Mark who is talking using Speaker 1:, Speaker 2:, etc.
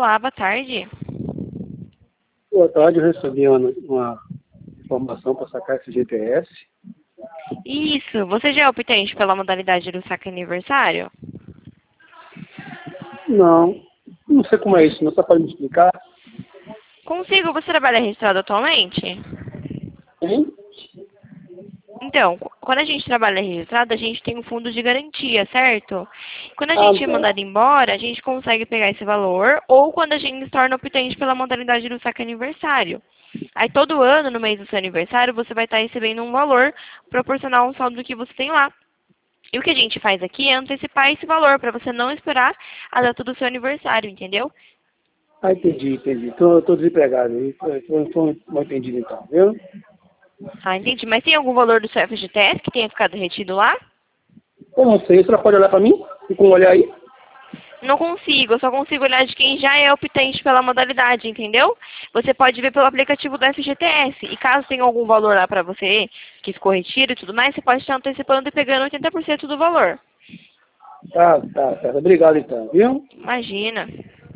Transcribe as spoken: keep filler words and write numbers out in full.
Speaker 1: Olá, boa tarde.
Speaker 2: Boa tarde, eu recebi uma, uma informação para sacar F G T S.
Speaker 1: Isso, você já é optante pela modalidade do saque aniversário?
Speaker 2: Não, não sei como é isso, não. Você pode me explicar?
Speaker 1: Consigo, você trabalha registrado atualmente?
Speaker 2: Hein?
Speaker 1: Então, qu- quando a gente trabalha registrado, a gente tem um fundo de garantia, certo? Quando a
Speaker 2: Ah,
Speaker 1: gente é
Speaker 2: tá.
Speaker 1: mandado embora, a gente consegue pegar esse valor, ou quando a gente se torna optante pela modalidade do saque aniversário. Aí todo ano, no mês do seu aniversário, você vai estar recebendo um valor proporcional ao saldo que você tem lá. E o que a gente faz aqui é antecipar esse valor, para você não esperar a data do seu aniversário, entendeu?
Speaker 2: Ah, entendi, entendi. Tô, tô desempregado aí. Tô, tô, tô mal entendido então, viu?
Speaker 1: Ah, entendi. Mas tem algum valor do seu F G T S que tenha ficado retido lá?
Speaker 2: Eu não sei, você pode olhar para mim? E com um olhar aí?
Speaker 1: Não consigo, eu só consigo olhar de quem já é optante pela modalidade, entendeu? Você pode ver pelo aplicativo do F G T S. E caso tenha algum valor lá pra você, que ficou retiro e tudo mais, você pode estar antecipando e pegando oitenta por cento do valor.
Speaker 2: Tá, tá, tá. Obrigado então, viu?
Speaker 1: Imagina.